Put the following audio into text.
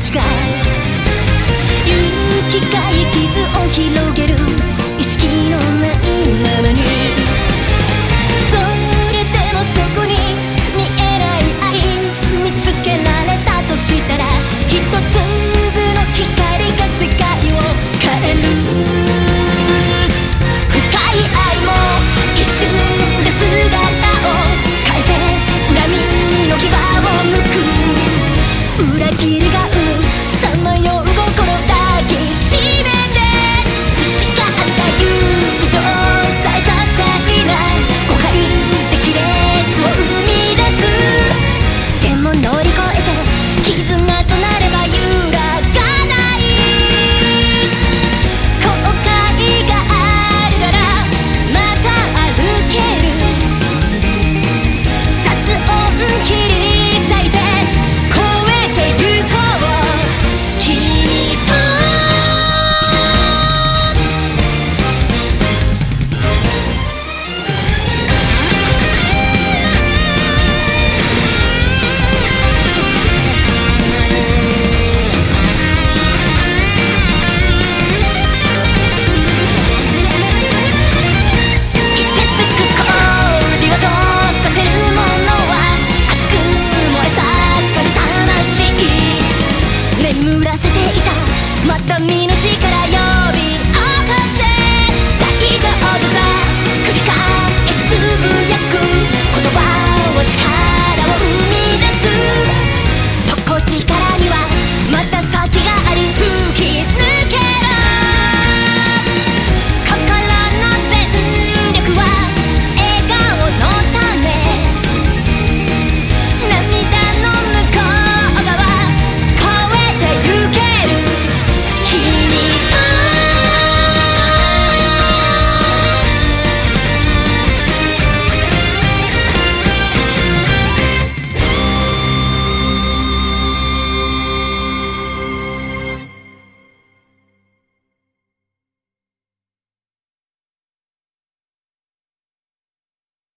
ちが行き交い傷を広げる意識のないままに、それでもそこに見えない愛見つけられたとしたら、一粒の光が世界を変える。深い愛も一瞬で姿を変えて恨みの牙をむく。裏切りが生むさまよう心抱きしめて、培った友情さえさせない誤解的列を生み出す。でも乗り越えて絆となれば揺らがない。後悔があるからまた歩ける。雑音切り裂いて越えてゆこう君と。凍てつく氷を溶かせるものは熱く燃え盛る魂。眠らせていたまた見